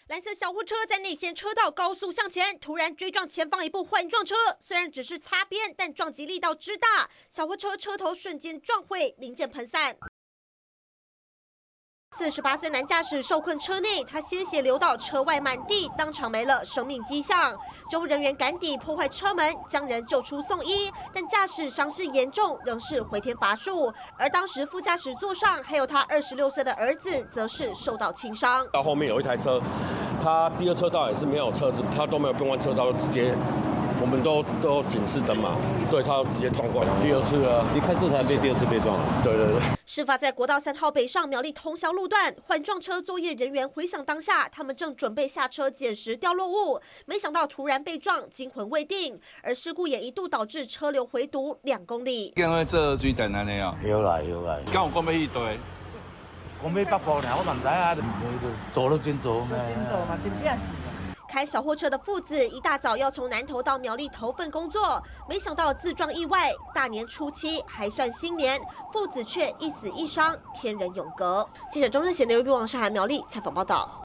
蓝色小货车在内线车道高速向前，突然追撞前方一部换撞车。虽然只是擦边，但撞击力道之大，小货车车头瞬间撞毁，零件喷散。48岁男驾驶受困车内，他鲜血流到车外满地，当场没了生命迹象。救护人员赶抵破坏车门，将人救出送医，但驾驶伤势严重，仍是回天乏术。而当时副驾驶座上还有他26岁的儿子，则是受到轻伤。 到后面有一台车，他第二车道也是没有车子，他都没有变换车道，直接。我们都警示灯嘛，对他直接撞过来。第二次啊，你开这台第二次被撞了。对。 事发在国道3号北上苗栗通霄路段，换撞车作业人员回想当下，他们正准备下车捡拾掉落物，没想到突然被撞，惊魂未定。而事故也一度导致车流回堵2公里。 因为这水电安尼啊， 有来。 敢有讲要去对？ 我要北部呢，我唔知啊，走了真走嘛， 真正是。开小货车的父子一大早要从南投到苗栗投份工作，没想到自撞意外。大年初7还算新年，父子却一死一伤，天人永隔。记者钟正贤、刘玉碧、王世涵苗栗采访报道。